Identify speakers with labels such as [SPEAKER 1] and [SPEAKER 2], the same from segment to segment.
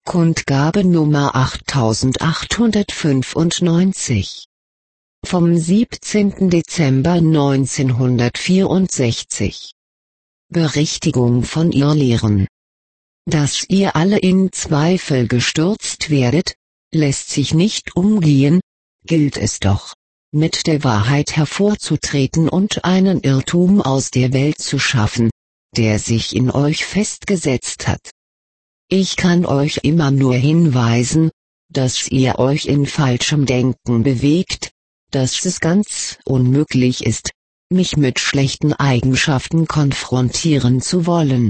[SPEAKER 1] Kundgabe Nummer 8895 vom 17. Dezember 1964. Berichtigung von Irrlehren. Dass ihr alle in Zweifel gestürzt werdet, lässt sich nicht umgehen, gilt es doch, mit der Wahrheit hervorzutreten und einen Irrtum aus der Welt zu schaffen, der sich in euch festgesetzt hat. Ich kann euch immer nur hinweisen, dass ihr euch in falschem Denken bewegt, dass es ganz unmöglich ist, mich mit schlechten Eigenschaften konfrontieren zu wollen.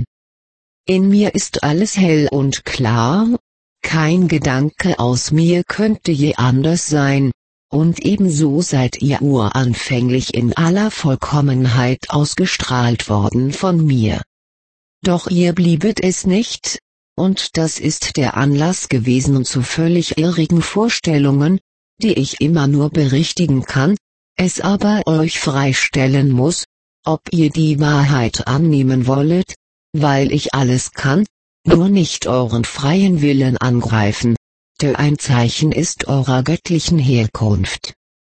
[SPEAKER 1] In mir ist alles hell und klar, kein Gedanke aus mir könnte je anders sein, und ebenso seid ihr uranfänglich in aller Vollkommenheit ausgestrahlt worden von mir. Doch ihr bliebet es nicht, und das ist der Anlass gewesen zu völlig irrigen Vorstellungen, die ich immer nur berichtigen kann, es aber euch freistellen muss, ob ihr die Wahrheit annehmen wollet, weil ich alles kann, nur nicht euren freien Willen angreifen, der ein Zeichen ist eurer göttlichen Herkunft.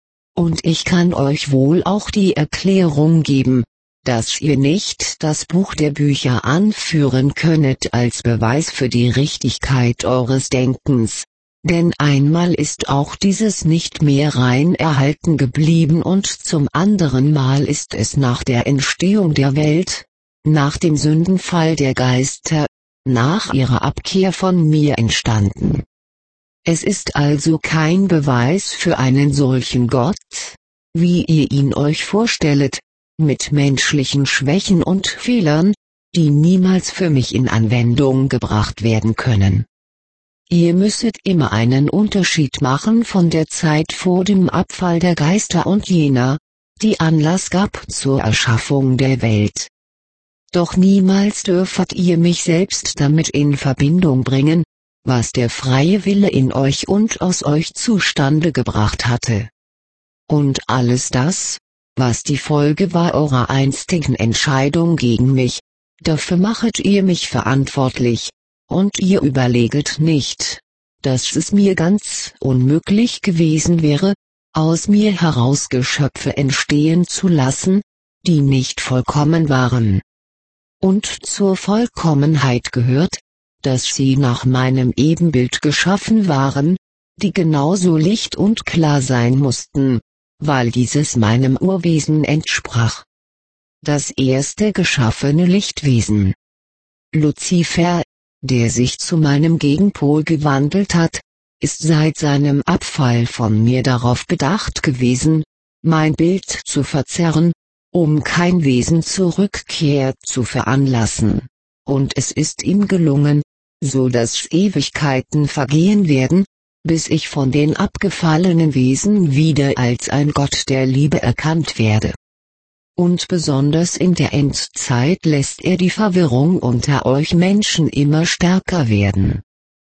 [SPEAKER 1] Und ich kann euch wohl auch die Erklärung geben, dass ihr nicht das Buch der Bücher anführen könnet als Beweis für die Richtigkeit eures Denkens, denn einmal ist auch dieses nicht mehr rein erhalten geblieben und zum anderen Mal ist es nach der Entstehung der Welt, nach dem Sündenfall der Geister, nach ihrer Abkehr von mir entstanden. Es ist also kein Beweis für einen solchen Gott, wie ihr ihn euch vorstellet, mit menschlichen Schwächen und Fehlern, die niemals für mich in Anwendung gebracht werden können. Ihr müsset immer einen Unterschied machen von der Zeit vor dem Abfall der Geister und jener, die Anlass gab zur Erschaffung der Welt. Doch niemals dürfet ihr mich selbst damit in Verbindung bringen, was der freie Wille in euch und aus euch zustande gebracht hatte. Und alles das, was die Folge war eurer einstigen Entscheidung gegen mich, dafür machet ihr mich verantwortlich, und ihr überleget nicht, dass es mir ganz unmöglich gewesen wäre, aus mir heraus Geschöpfe entstehen zu lassen, die nicht vollkommen waren. Und zur Vollkommenheit gehört, dass sie nach meinem Ebenbild geschaffen waren, die genauso licht und klar sein mussten, weil dieses meinem Urwesen entsprach. Das erste geschaffene Lichtwesen, Luzifer, der sich zu meinem Gegenpol gewandelt hat, ist seit seinem Abfall von mir darauf bedacht gewesen, mein Bild zu verzerren, um kein Wesen zur Rückkehr zu veranlassen, und es ist ihm gelungen, so dass Ewigkeiten vergehen werden, bis ich von den abgefallenen Wesen wieder als ein Gott der Liebe erkannt werde. Und besonders in der Endzeit lässt er die Verwirrung unter euch Menschen immer stärker werden.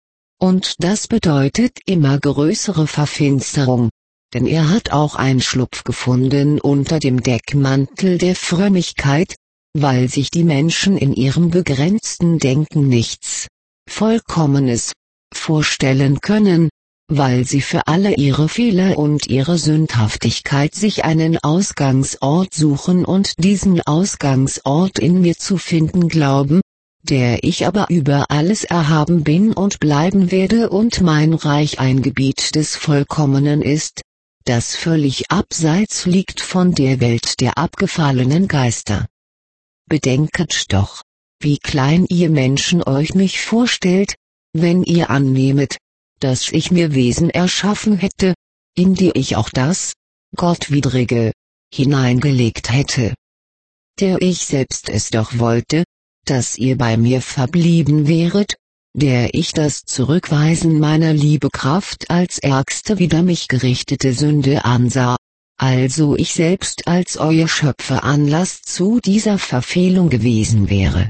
[SPEAKER 1] Und das bedeutet immer größere Verfinsterung, denn er hat auch Einschlupf gefunden unter dem Deckmantel der Frömmigkeit, weil sich die Menschen in ihrem begrenzten Denken nichts Vollkommenes vorstellen können, weil sie für alle ihre Fehler und ihre Sündhaftigkeit sich einen Ausgangsort suchen und diesen Ausgangsort in mir zu finden glauben, der ich aber über alles erhaben bin und bleiben werde und mein Reich ein Gebiet des Vollkommenen ist, das völlig abseits liegt von der Welt der abgefallenen Geister. Bedenket doch, wie klein ihr Menschen euch mich vorstellt, wenn ihr annehmet, dass ich mir Wesen erschaffen hätte, in die ich auch das Gottwidrige hineingelegt hätte. Der ich selbst es doch wollte, dass ihr bei mir verblieben wäret, der ich das Zurückweisen meiner Liebekraft als ärgste wider mich gerichtete Sünde ansah, also ich selbst als euer Schöpfer Anlass zu dieser Verfehlung gewesen wäre.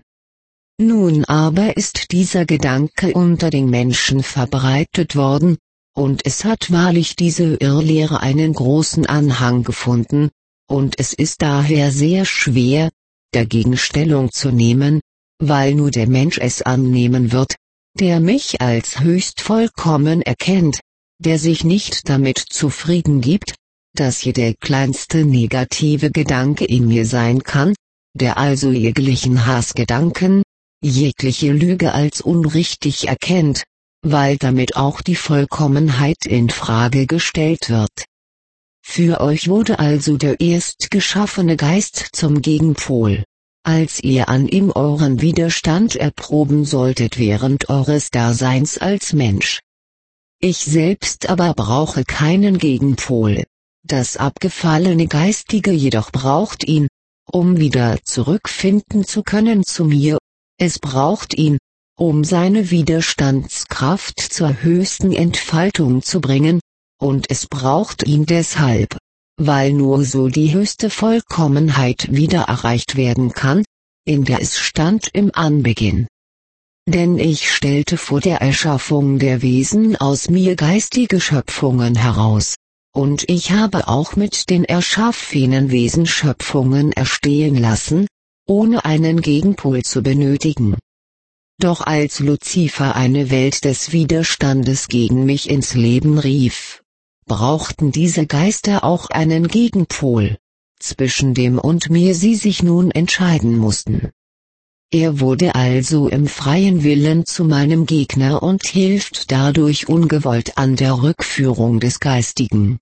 [SPEAKER 1] Nun aber ist dieser Gedanke unter den Menschen verbreitet worden, und es hat wahrlich diese Irrlehre einen großen Anhang gefunden, und es ist daher sehr schwer, dagegen Stellung zu nehmen, weil nur der Mensch es annehmen wird, der mich als höchst vollkommen erkennt, der sich nicht damit zufrieden gibt, dass hier der kleinste negative Gedanke in mir sein kann, der also jeglichen Hassgedanken, jegliche Lüge als unrichtig erkennt, weil damit auch die Vollkommenheit in Frage gestellt wird. Für euch wurde also der erst geschaffene Geist zum Gegenpol, als ihr an ihm euren Widerstand erproben solltet während eures Daseins als Mensch. Ich selbst aber brauche keinen Gegenpol. Das abgefallene Geistige jedoch braucht ihn, um wieder zurückfinden zu können zu mir. Es braucht ihn, um seine Widerstandskraft zur höchsten Entfaltung zu bringen, und es braucht ihn deshalb, weil nur so die höchste Vollkommenheit wieder erreicht werden kann, in der es stand im Anbeginn. Denn ich stellte vor der Erschaffung der Wesen aus mir geistige Schöpfungen heraus, und ich habe auch mit den erschaffenen Wesen Schöpfungen erstehen lassen, ohne einen Gegenpol zu benötigen. Doch als Luzifer eine Welt des Widerstandes gegen mich ins Leben rief, brauchten diese Geister auch einen Gegenpol, zwischen dem und mir sie sich nun entscheiden mussten. Er wurde also im freien Willen zu meinem Gegner und hilft dadurch ungewollt an der Rückführung des Geistigen.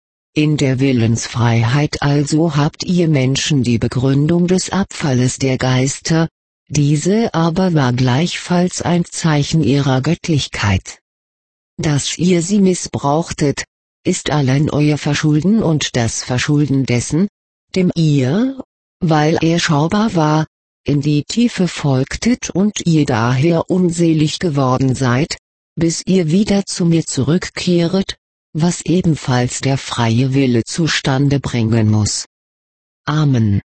[SPEAKER 1] In der Willensfreiheit also habt ihr Menschen die Begründung des Abfalles der Geister, diese aber war gleichfalls ein Zeichen ihrer Göttlichkeit. Dass ihr sie missbrauchtet, ist allein euer Verschulden und das Verschulden dessen, dem ihr, weil er schaubar war, in die Tiefe folgtet und ihr daher unselig geworden seid, bis ihr wieder zu mir zurückkehret, was ebenfalls der freie Wille zustande bringen muss. Amen.